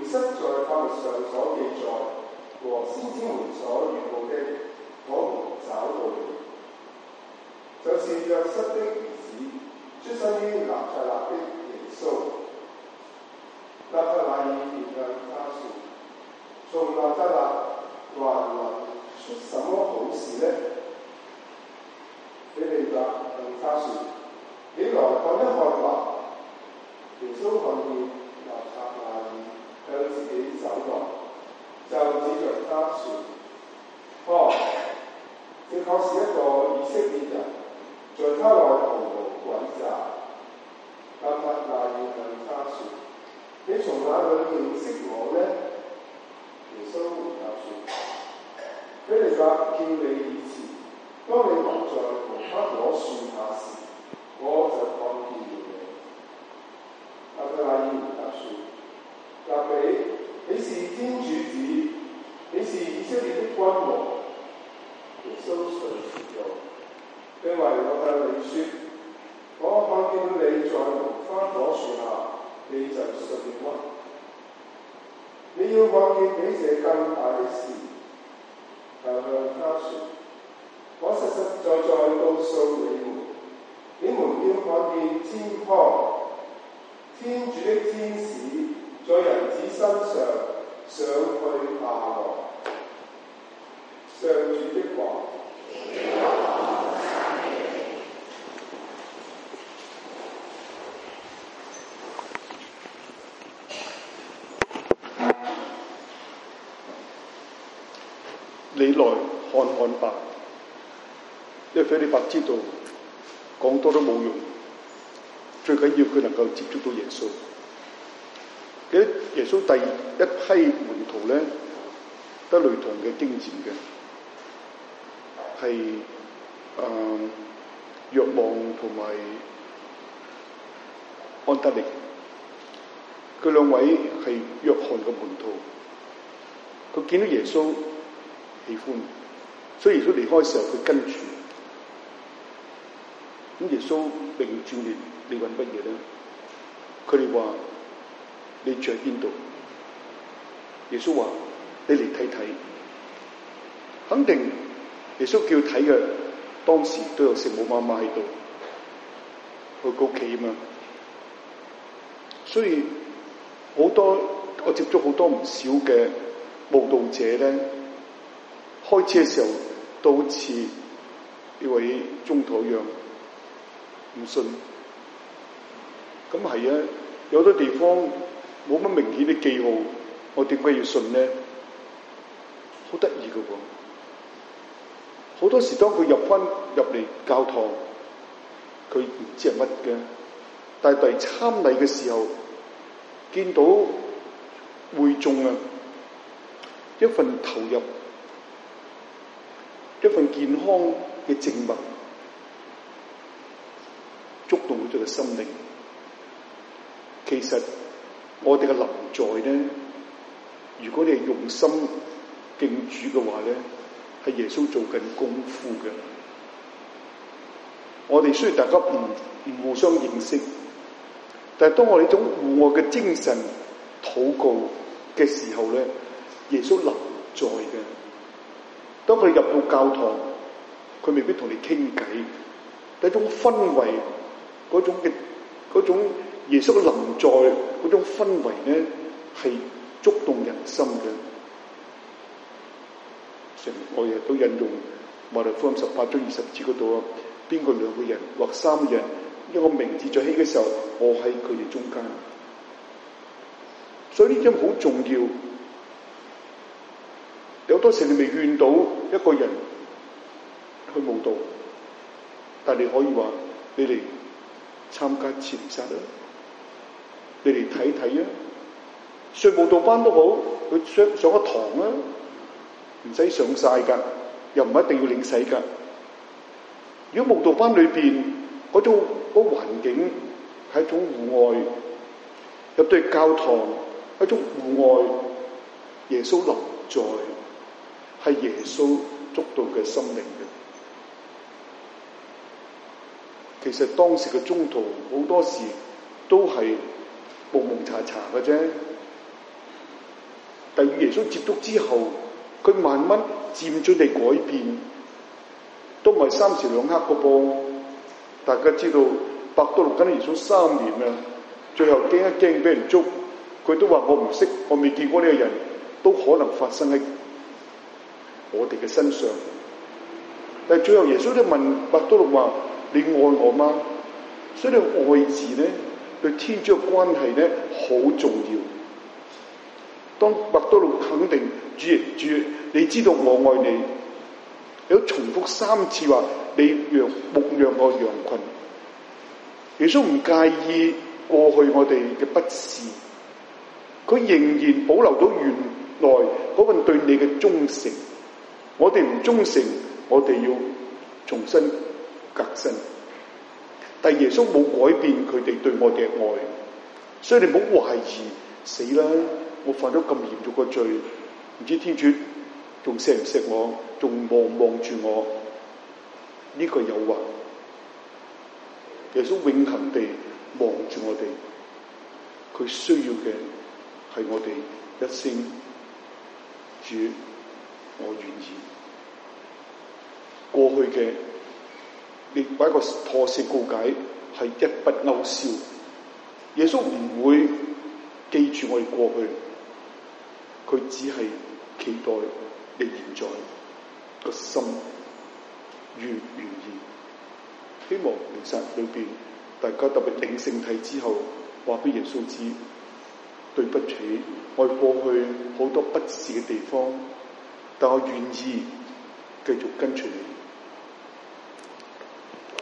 失在法律上所記載和先知們所預告的，我們找到了，就是約瑟的兒子，出生於拿撒勒的耶穌。納塔乃耳便向他說：從拿撒勒還能出什麼好事呢？腓利伯向他說：你來看一看吧。耶穌看見納塔乃耳向自己走來，就指着他說：看，這確是一個以色列人，在他內毫無詭詐。納塔乃耳向他說：你從哪裏認識我呢？耶穌回答說：腓利伯叫你以前，當你還在無花果樹下時，我就看見了你。納塔乃耳回答說：辣彼，你是天主子，你是以色列的君王。耶穌遂說道：因為我向你說，我看見你在無花果樹下，你就信了。你要看見比這更大的事。就向他說：我實實在在告訴你們，你們要看見天開，天主的天使在人子身上上去下來。上主的話。 你來看看吧，因為腓利伯知道講多都冇用，最緊要佢能夠接觸到耶穌。記得耶穌第一批門徒咧，得類同嘅經驗嘅，係若望同埋安德烈，佢兩位係約翰嘅門徒，佢見到耶穌喜歡，所以耶穌離開嘅時候佢跟住。咁耶穌擰轉嚟，你揾乜嘢咧？佢哋話：你住喺邊度？耶穌話：你嚟睇睇。肯定耶穌叫睇嘅，當時都有聖母媽媽喺度，去佢屋企啊嘛。所以好多我接觸好多唔少嘅慕道者咧。開始嘅時候都好似呢位宗徒一樣唔信，咁係啊，有好多地方冇乜明顯嘅記號，我點解要信呢？好得意嘅喎，好多時當佢入嚟教堂，佢唔知係乜嘅，但係嚟參禮嘅時候，見到會眾啊，一份投入。一份健康嘅靜默，觸動咗佢嘅心靈。其實我哋嘅臨在咧，如果你係用心敬主嘅話咧，係耶穌做緊功夫嘅。我哋雖然大家唔互相認識，但係當我哋呢種互愛嘅精神禱告嘅時候咧，耶穌臨在嘅。當佢入到教堂，佢未必同你傾偈，但係一種氛圍，嗰種耶穌嘅臨在嗰種氛圍咧，係觸動人心嘅。我亦都引用馬太福音18章20節嗰度啊，邊個兩個人或三個人，一個名字在起嘅時候，我喺佢哋中間。所以呢點好重要。有多時你未勸到一個人去慕道，但你可以話：你嚟參加慈善啦，你嚟睇睇啊！上慕道班都好，佢上個堂啊，唔使上晒㗎，又唔一定要領洗㗎。如果慕道班裏邊嗰種環境係一種戶外，入到教堂一種戶外，耶穌臨在。係耶穌觸到嘅心靈嘅。其實當時嘅宗徒好多時都係蒙蒙查查嘅啫， 但與耶穌接觸之後，佢慢慢漸進地改變，都唔係3時2刻個噃。大家知道伯多祿跟耶穌3年啊，最後驚一驚俾人捉，佢都話我唔識，我未見過呢個人，都可能發生喺我哋嘅身上。但係最後耶穌都問伯多祿話：你愛我嗎？所以呢個愛字咧，對天主嘅關係咧好重要。當伯多祿肯定主，你知道我愛你，有重複3次話你牧養我羊群。耶穌唔介意過去我哋嘅不是，佢仍然保留到原來嗰份對你嘅忠誠。我哋唔忠誠，我哋要重新革新。但係耶穌冇改變佢哋對我哋嘅愛，所以你唔好懷疑，死啦！我犯咗咁嚴重嘅罪，唔知天主仲錫唔錫我，仲望住我？呢個誘惑，耶穌永恆地望住我哋，佢需要嘅係我哋一聲主，我願意。過去嘅你擺個妥善告解係一筆勾銷，耶穌唔會記住我哋過去，佢只係期待你現在個心願唔願意。希望彌撒裏邊大家特別領聖體之後，話俾耶穌知，對不起，我過去好多不是嘅地方，但我願意繼續跟隨你。